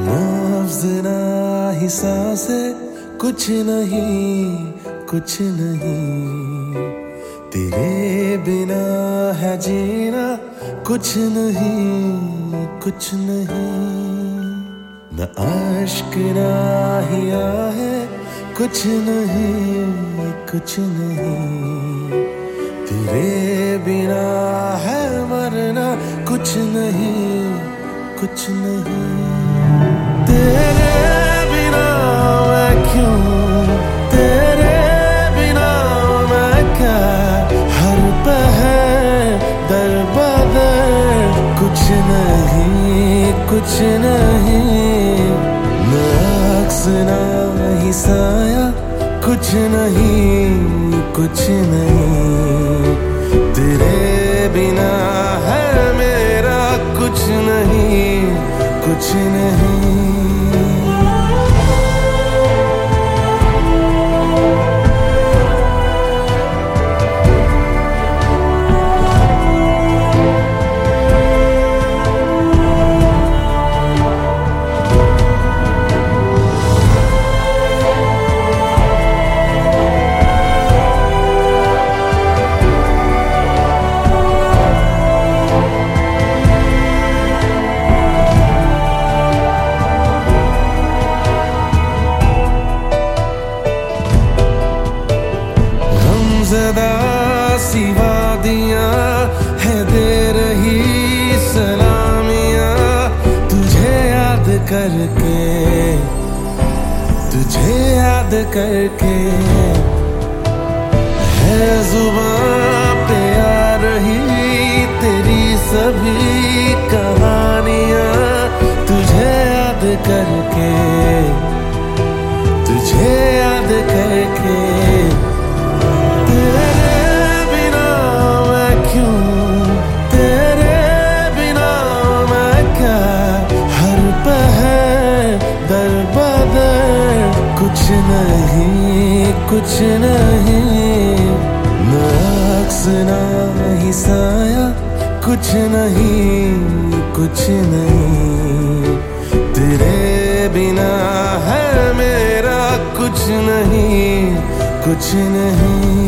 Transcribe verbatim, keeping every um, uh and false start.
लफ्ज़ ना ही सांसें, कुछ नहीं कुछ नहीं, तेरे बिना है जीना कुछ नहीं कुछ नहीं। न अश्क ना ही आहे, कुछ नहीं कुछ नहीं, तेरे बिना है मरना कुछ नहीं कुछ नहीं। तेरे बिना मैं क्यों, तेरे बिना मैं क्या, हर पहर दर बदर कुछ नहीं कुछ नहीं। न अक्स ना ही साया, कुछ नहीं कुछ नहीं, तेरे बिना है मेरा कुछ नहीं कुछ नहीं। ज़दा सी वादियाँ है दे रही सलामियाँ, तुझे याद करके तुझे याद करके, है जुबां पे आ रही तेरी सभी कहानियाँ, तुझे याद करके तुझे याद करके। कुछ नहीं कुछ नहीं, न अक्स ना ही साया, कुछ नहीं कुछ नहीं, तेरे बिना है मेरा कुछ नहीं कुछ नहीं।